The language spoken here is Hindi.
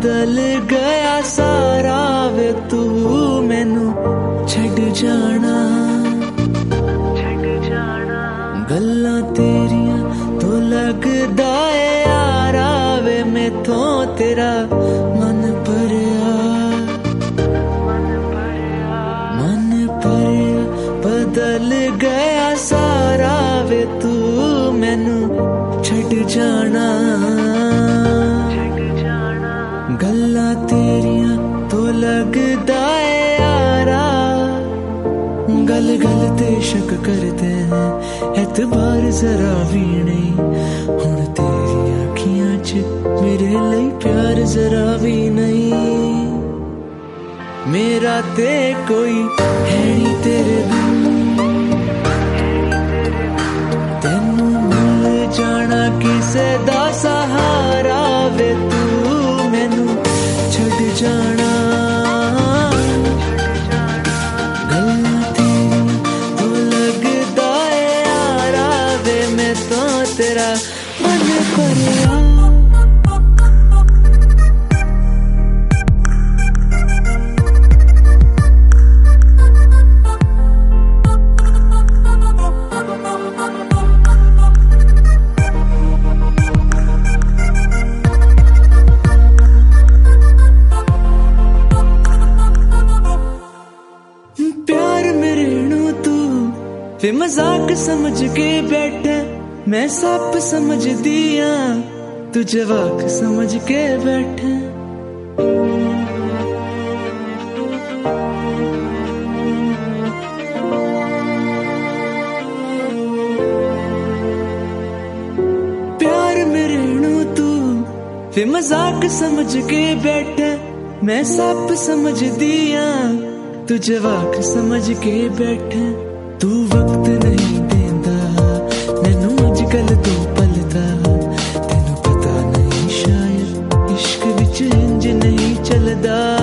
बदल गया सारा वे तू मैनू छड़ जाना गल्लां तेरियां तो लगदा है यारा वे मैथों तेरा मन भरिया बदल गया सारा वे तू मैनू छड़ जाना गल्लां तेरियां तो लगदा है यारा गल गल ते शक करते हैं एतबार जरा भी नहीं हुण तेरी अखियां च मेरे लिए प्यार जरा भी नहीं मेरा ते कोई है नहीं तेरे बिन तेनू मिल जाना किसे दा सहारा वे तू मैनू छड़ जाना गल्लां तेरी तो लगदा है यारा वे मैं तो तेरा मन भरिया वे मजाक समझ के बैठे मैं सप समझ दिया तू जवाक समझ के बैठे प्यार मेरे नू तू वे मजाक समझ के बैठे मैं सप समझ दिया तू जवाक समझ के बैठे तू वक्त नहीं देंदा मैनू अजकल तो पलदा तेनू पता नहीं शायद इश्क विच इंज नहीं चलदा